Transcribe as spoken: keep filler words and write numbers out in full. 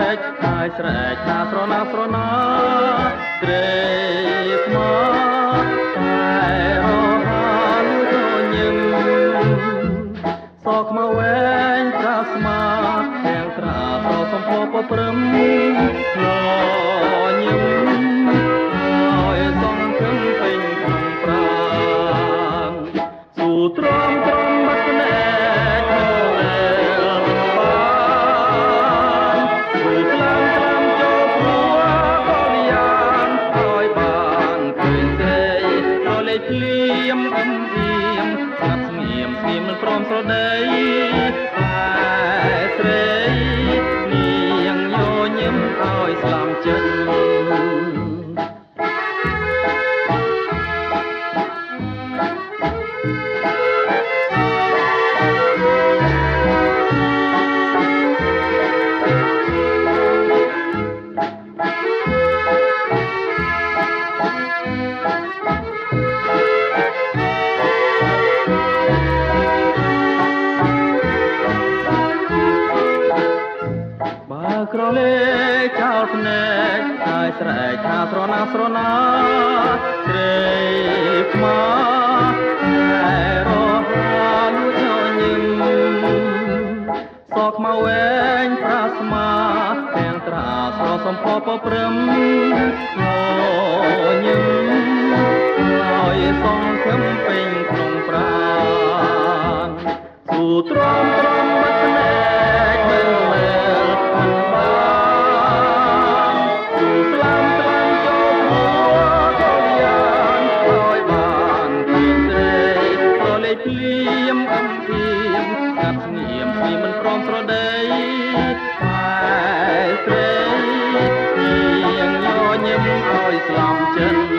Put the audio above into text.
កហើយស្រែកថាស្រណាស្រណាត្រេកមកតែរហាលទៅញឹមសក់មកវែងប្រាស្មាទាំងត្រាប្រសំពោពព្រឹមលញឹមហើយសងគឹងពេញក្នុងប្រាងស៊ូទ្រាំទ្រាំបាត់ភ្នែកនៅបានស៊ូខ្លាំងខ្លាំងចូលព្រោះក៏យ៉ាងឲ្យបានឃើញទេរលេចភ្លៀមអឹមអៀមស្ងាត់ស្ងៀមស្ងៀមមិនព្រមស្រដីតែស្រីនាងញញឹមឲ្យស្លាំចិត្តក្រលេចោលភ្នែកហើយស្រែកថាស្រណាស្រណាត្រេកមកតែរហាលួចញញឹមសក់មកវែងប្រាស្មាទាំងត្រាស្រសំពោពព្រឹមញញឹមហើយសងខឹមពេញក្នុងប្រាណស៊ូទ្រាំទ្រាំបាត់ភ្នែកមើលមើលមិនបានស៊ូស្លាំស្លាំចូលព្រោះក៏យ៉ាងឲ្យបានឃើញត្រេកក៏លេចភ្លៀមអឹមអៀមស្ងាត់ស្ងៀមពីមិនព្រមស្រដីតែស្រីនាងញញឹមឲ្យស្លាប់ចិត្ត